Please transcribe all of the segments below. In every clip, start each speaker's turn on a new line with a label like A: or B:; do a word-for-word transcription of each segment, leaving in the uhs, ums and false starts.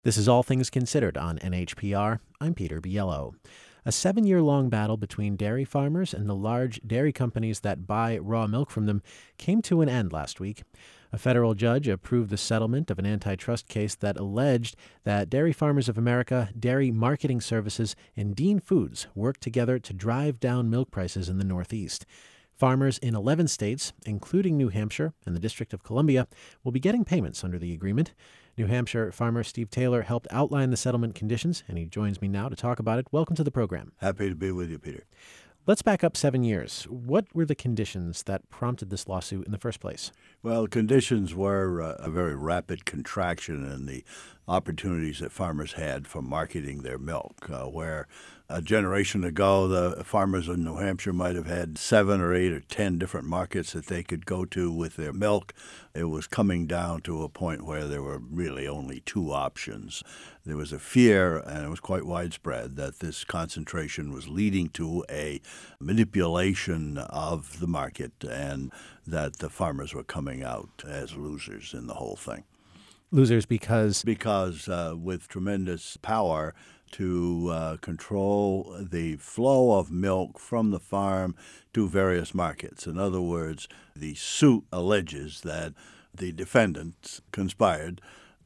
A: This is All Things Considered on N H P R. I'm Peter Biello. A seven-year-long battle between dairy farmers and the large dairy companies that buy raw milk from them came to an end last week. A federal judge approved the settlement of an antitrust case that alleged that Dairy Farmers of America, Dairy Marketing Services, and Dean Foods worked together to drive down milk prices in the Northeast. Farmers in eleven states, including New Hampshire and the District of Columbia, will be getting payments under the agreement. New Hampshire farmer Steve Taylor helped outline the settlement conditions, and he joins me now to talk about it. Welcome to the program.
B: Happy to be with you, Peter.
A: Let's back up seven years. What were the conditions that prompted this lawsuit in the first place?
B: Well, conditions were uh, a very rapid contraction in the opportunities that farmers had for marketing their milk, uh, where a generation ago the farmers in New Hampshire might have had seven or eight or ten different markets that they could go to with their milk. It was coming down to a point where there were really only two options. There was a fear, and it was quite widespread, that this concentration was leading to a manipulation of the market and that the farmers were coming out as losers in the whole thing.
A: Losers because?
B: Because uh, with tremendous power to uh, control the flow of milk from the farm to various markets. In other words, the suit alleges that the defendants conspired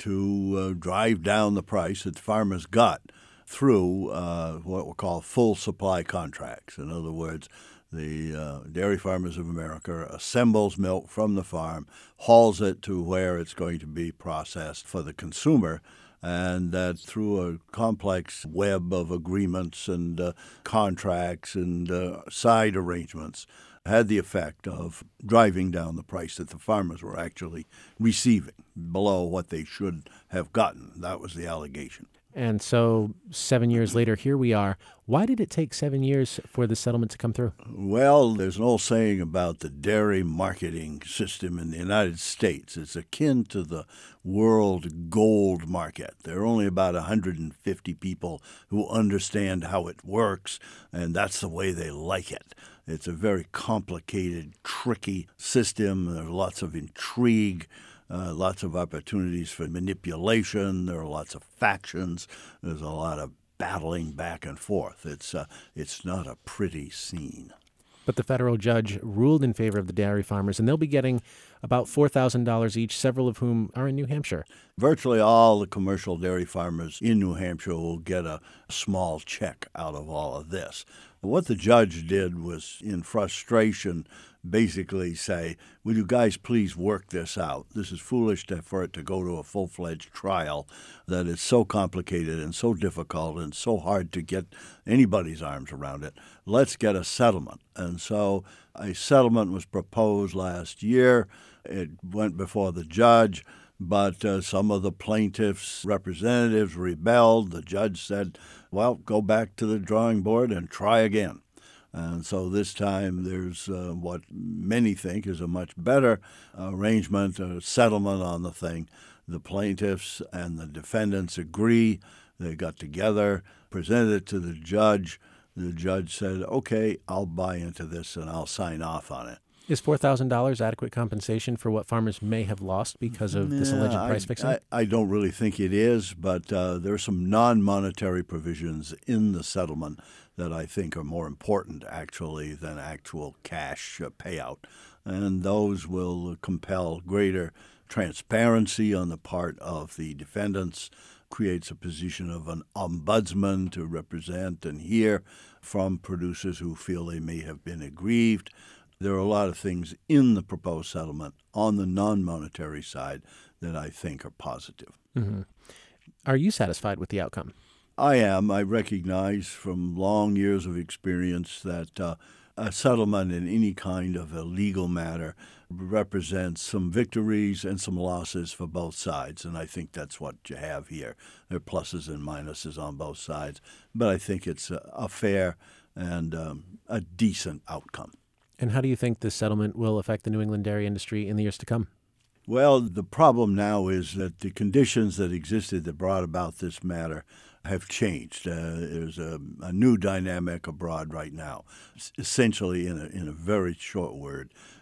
B: to uh, drive down the price that the farmers got through uh, what we call full supply contracts. In other words, the uh, Dairy Farmers of America assembles milk from the farm, hauls it to where it's going to be processed for the consumer, and that through a complex web of agreements and uh, contracts and uh, side arrangements had the effect of driving down the price that the farmers were actually receiving below what they should have gotten. That was the allegation.
A: And so seven years later, here we are. Why did it take seven years for the settlement to come through?
B: Well, there's an old saying about the dairy marketing system in the United States. It's akin to the world gold market. There are only about one hundred fifty people who understand how it works, and that's the way they like it. It's a very complicated, tricky system. There's lots of intrigue. Uh, lots of opportunities for manipulation. There are lots of factions. There's a lot of battling back and forth. It's uh, it's not a pretty scene.
A: But the federal judge ruled in favor of the dairy farmers, and they'll be getting about four thousand dollars each, several of whom are in New Hampshire.
B: Virtually all the commercial dairy farmers in New Hampshire will get a small check out of all of this. What the judge did was, in frustration, basically say, will you guys please work this out? This is foolish to, for it to go to a full-fledged trial that is so complicated and so difficult and so hard to get anybody's arms around it. Let's get a settlement. And so a settlement was proposed last year. It went before the judge, but uh, some of the plaintiffs' representatives rebelled. The judge said, well, go back to the drawing board and try again. And so this time there's uh, what many think is a much better arrangement, a settlement on the thing. The plaintiffs and the defendants agree. They got together, presented it to the judge. The judge said, okay, I'll buy into this and I'll sign off on it.
A: Is four thousand dollars adequate compensation for what farmers may have lost because of this
B: Yeah,
A: alleged
B: I,
A: price fixing?
B: I, I don't really think it is, but uh, there are some non-monetary provisions in the settlement that I think are more important, actually, than actual cash uh, payout. And those will compel greater transparency on the part of the defendants, creates a position of an ombudsman to represent and hear from producers who feel they may have been aggrieved. There are a lot of things in the proposed settlement on the non-monetary side that I think are positive.
A: Mm-hmm. Are you satisfied with the outcome?
B: I am. I recognize from long years of experience that uh, a settlement in any kind of a legal matter represents some victories and some losses for both sides, and I think that's what you have here. There are pluses and minuses on both sides, but I think it's a, a fair and um, a decent outcome.
A: And how do you think this settlement will affect the New England dairy industry in the years to come?
B: Well, the problem now is that the conditions that existed that brought about this matter have changed. Uh, there's a, a new dynamic abroad right now. Essentially, in a, in a very short word,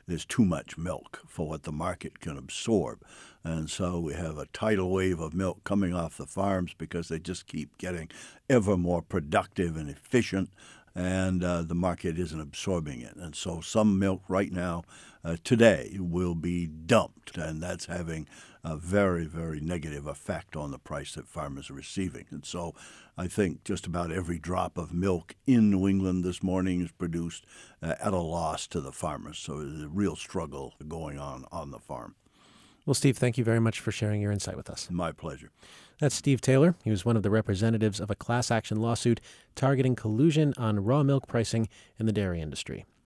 B: there's too much milk for what the market can absorb. And so we have a tidal wave of milk coming off the farms because they just keep getting ever more productive and efficient, and uh, the market isn't absorbing it. And so some milk right now, uh, today, will be dumped, and that's having a very, very negative effect on the price that farmers are receiving. And so I think just about every drop of milk in New England this morning is produced uh, at a loss to the farmers. So there's a real struggle going on on the farm.
A: Well, Steve, thank you very much for sharing your insight with us.
B: My pleasure.
A: That's Steve Taylor. He was one of the representatives of a class action lawsuit targeting collusion on raw milk pricing in the dairy industry.